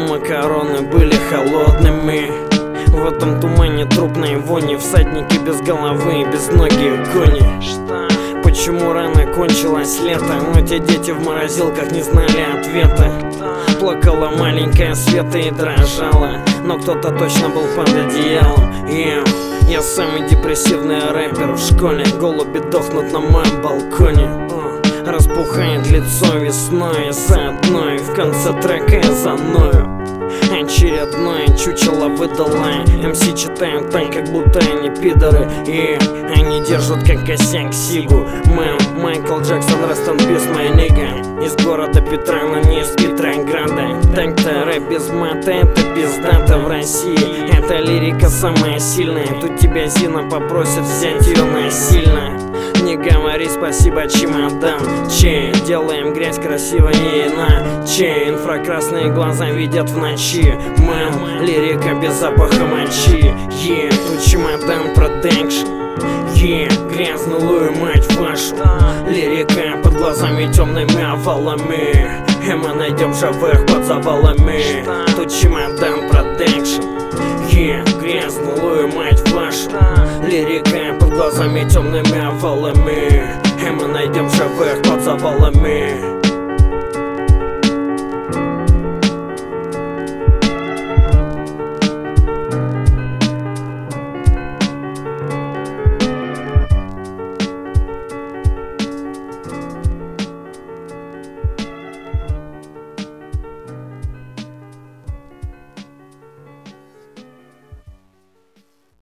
макароны были холодными. В этом тумане трупной вони, всадники без головы и безногие кони. Почему рано кончилось лето, но те дети в морозилках не знали ответа. Плакала маленькая Света и дрожала, но кто-то точно был под одеялом. Я самый депрессивный рэпер в школе, голуби дохнут на моем балконе. Распухает лицо весной, заодно и в конце трека я заною. Очередное чучело выдала. МС читают так, как будто они пидоры, и они держат как косяк сигу. Майкл Джексон, rest in peace, my nigga. Из города Петра, но не из Петрограда. Так-то рэп без мата, это пиздата в России. Эта лирика самая сильная, тут тебя Зина попросит взять ее насильно. Не говори спасибо, чемодан. Че, делаем грязь красиво, не иначе. Инфракрасные глаза видят в ночи. Мэн, лирика без запаха мочи. Тут чемодан продакшн. Грязнулую мать вашу. Лирика под глазами темными овалами. И мы найдем живых под завалами. Тут чемодан продакшн. Грязнулую мать вашу. Лирика под глазами темными овалами. И мы найдем живых под завалами.